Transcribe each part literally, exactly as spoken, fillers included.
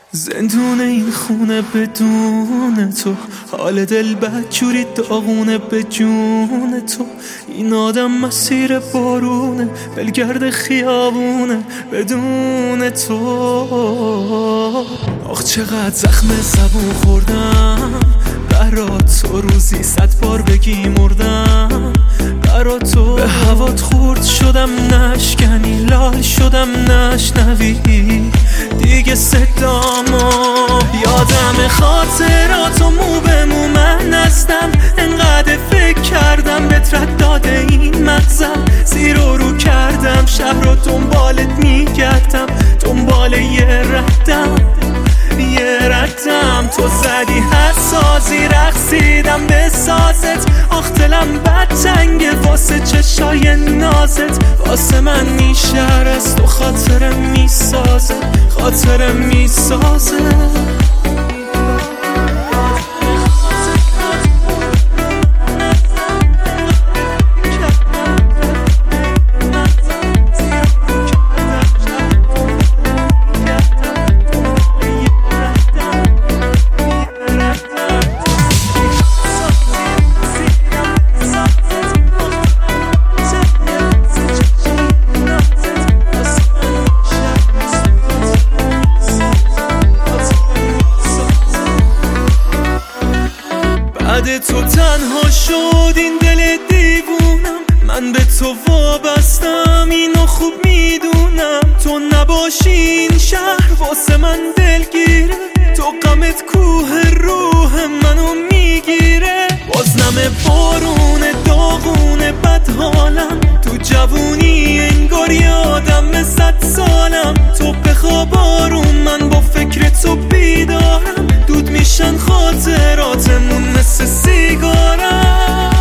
زندون این خونه بدون تو، حال دل بدجوری داغونه به جون تو. این آدم مسیر بارونه، بلگرد خیابونه بدون تو. آخ چقدر زخم زبون خوردم برات، تو روزی صد بار بگی مردم برات. تو به هوات خورد شدم نشکنی، لال شدم نشنوی دیگه صدامو. یادم خاطراتو مو به مو من هستم، انقدر فکر کردم بهت رد داده این مغزم. زیر و رو کردم شهر رو دنبالت میگردم، دنبال یه ردم یه ردم. تو زدی حساسی رقصیدم به سازت، آخ دلم بد تنگه واسه چشای نازت. واسه من این شهر از تو خاطره میسازه، خاطره میسازه. بعد تو تنها شد این دل دیوونم، من به تو وابستم اینو خوب میدونم. تو نباشی این شهر واسه من دلگیره، تو غمت کوه روح منو میگیره. بازنم بارون داغون بد حالم، تو جوونی انگار یادم صد سالم. تو بخواب آروم من با فکر تو بیدارم، دود میشن خاطراتمون مثل سیگارم.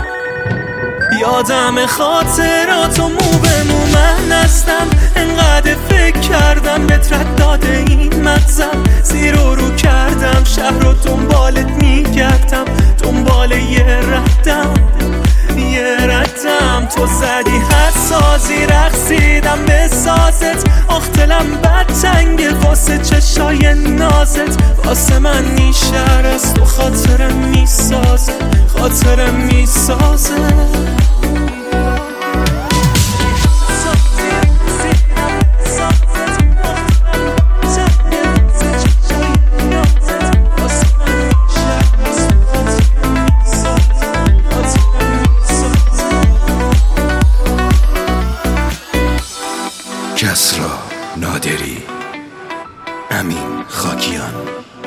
یادم خاطراتو مو به مو من هستم، انقدر فکر کردم بهت رد داده این مغزم. زیر و رو کردم شهر رو دنبالت میگردم، دنبال یه ردم یه ردم. تو زدی حساسی رقصیدم به سازت، آخ دلم بد تنگه واسه چشای نازت. واسه من این شهر از تو خاطره میسازه، خاطره میسازه. کسری نادری، امین خاکیان.